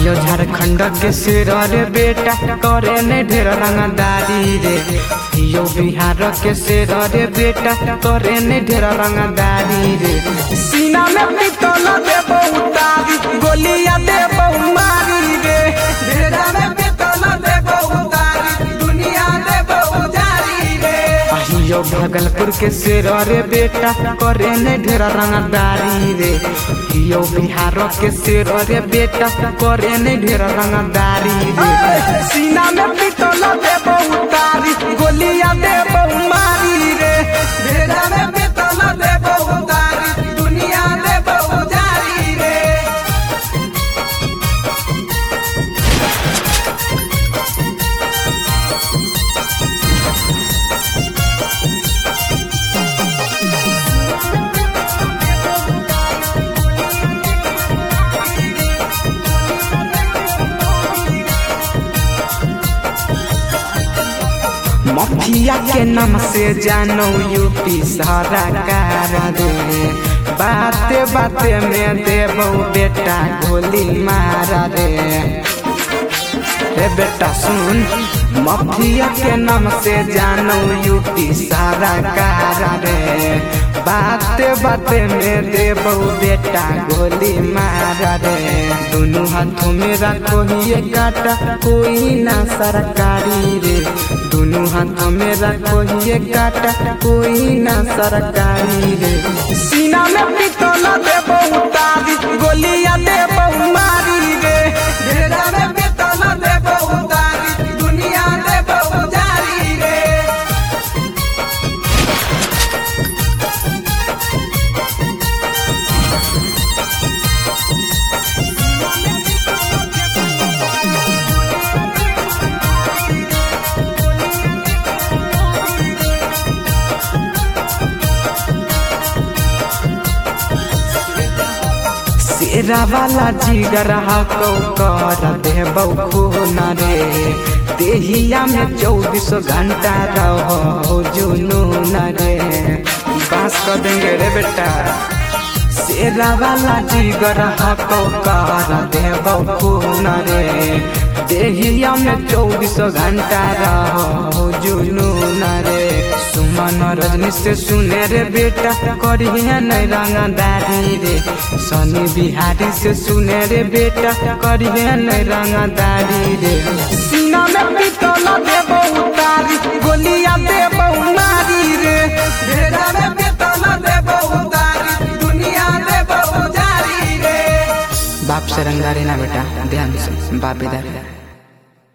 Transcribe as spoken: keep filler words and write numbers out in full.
यो झारखंड के शेर रे बेटा करे ने ढेर रंगदारी रे। यो बिहार के शेर रे बेटा करे ने ढेर रंगदारी रे। सीना में पितल देबो उतारी गोलियां देबो मारी रे। ढेरा में पितल देबो उतारी दुनिया देबो उजारी रे। यो भागलपुर के शेर रे बेटा करे ने ढेर रंगदारी रे। यो बिहार के शेर रे बेटा करे ने ढेर रंगदारी रे। सीना में पितल देबो उतारी गोलियां देबो मारी रे। ढेरा में पितल देबो उतारी दुनिया देबो उजारी रे। माफिया के नाम से जानो यूपी सारा कार रे। बाते बाते में देबो बेटा गोली मारा रे। रे बेटा सुन माफिया के नाम से जानो यूपी सारा कार रे। बाते बाते में देबो बेटा गोली मारा रे। दोनों हाथों में रखो ये काटा कोई ना सरकारी रे। दोनों हाथों में रखो ये काटा कोई ना सरकारी रे। सीना में पितल देबो उतारी गोलियां देबो मारी रे। ढेरा में पितल देबो उतारी दुनिया देबो उजारी रे। शेरा वाला जिगर हको कर देबो खून रे। देहिया में चौबीस घंटा रहो जुनून रे। बास कर देंगे रे बेटा। शेरा वाला जिगर हको कर देबो खून रे। देहिया में चौबीस घंटा रहो जुनून रे। सुमन रजनी से सुने रे बेटा करिए नहीं रंगदारी रे। सनी बिहारी से सुने रे बेटा करिए नहीं रंगदारी रे। सीना में पितल देबो उतारी गोलियां देबो मारी रे। ढेरा में पितल देबो उतारी दुनिया देबो उजारी रे। बाप से रंगदारी ना बेटा ध्यान से बाप इधर।